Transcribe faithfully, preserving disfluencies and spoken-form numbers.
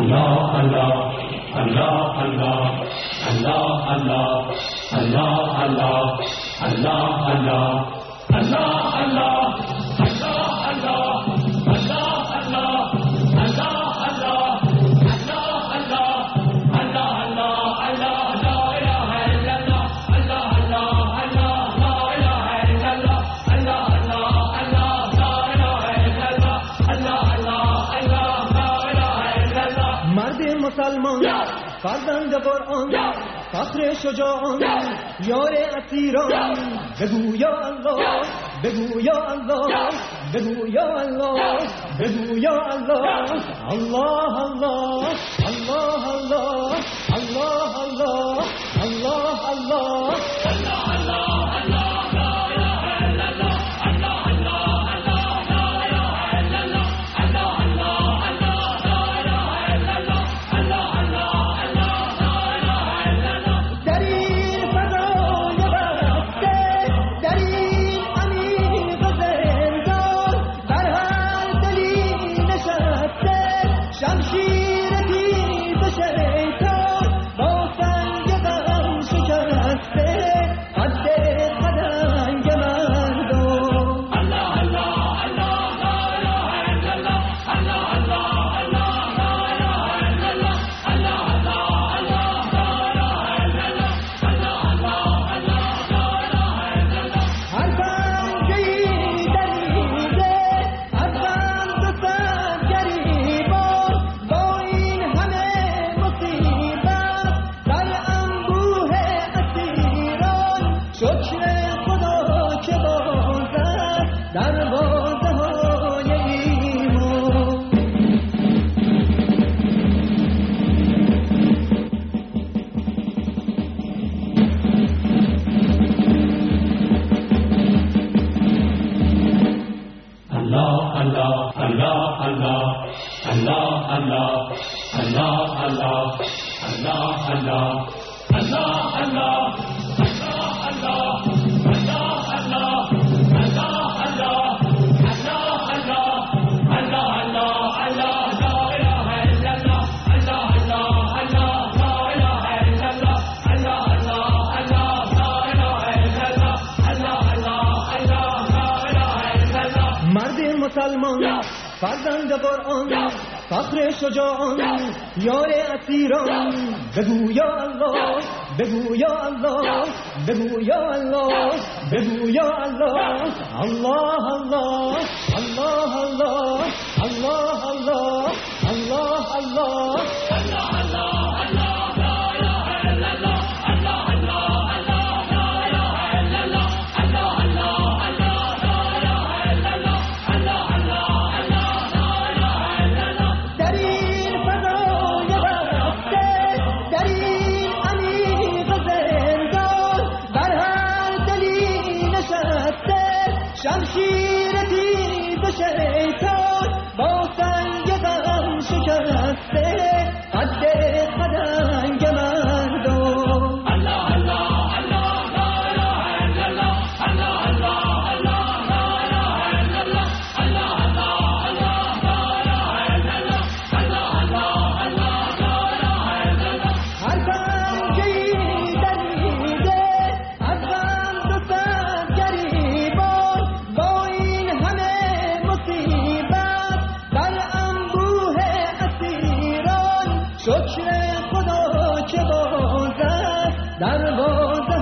الله الله الله الله الله الله الله الله الله الله الله الله مسلمان فرزند قرآن فخر شجاعان یار اسیران بگو یا الله بگو یا الله بگو یا الله بگو یا الله الله الله الله الله الله الله الله الله مسلمان فرزند قرآن فخر شجاعان یار اسیران بگو یا الله بگو یا الله بگو یا الله بگو یا الله الله الله الله الله الله الله الله الله شمشیر تیز شیطان با سنگ غم شکسته قد خدنگ مردم الله الله الله لا اله الا الله الله الله الله لا اله الا الله الله الله الله لا اله الا الله الله الله لا اله الا الله هر پنجه‌ای دریده از غم دو صد گریبان با این همه مصیبت بر انبوه اسیران شکر خدا که بازد در باز